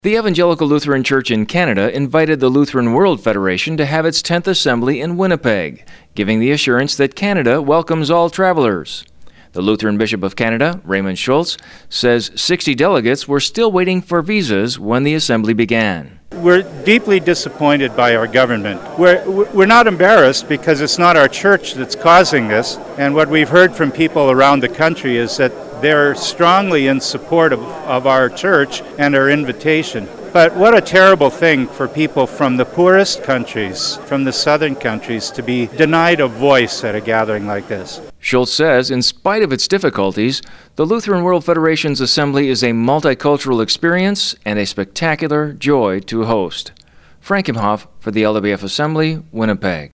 The Evangelical Lutheran Church in Canada invited the Lutheran World Federation to have its 10th assembly in Winnipeg, giving the assurance that Canada welcomes all travelers. The Lutheran Bishop of Canada, Raymond Schultz, says 60 delegates were still waiting for visas when the assembly began. We're deeply disappointed by our government. We're not embarrassed because it's not our church that's causing this, and what we've heard from people around the country is that they're strongly in support of our church and our invitation. But what a terrible thing for people from the poorest countries, from the southern countries, to be denied a voice at a gathering like this. Schultz says, in spite of its difficulties, the Lutheran World Federation's assembly is a multicultural experience and a spectacular joy to host. Frank Imhoff for the LWF Assembly, Winnipeg.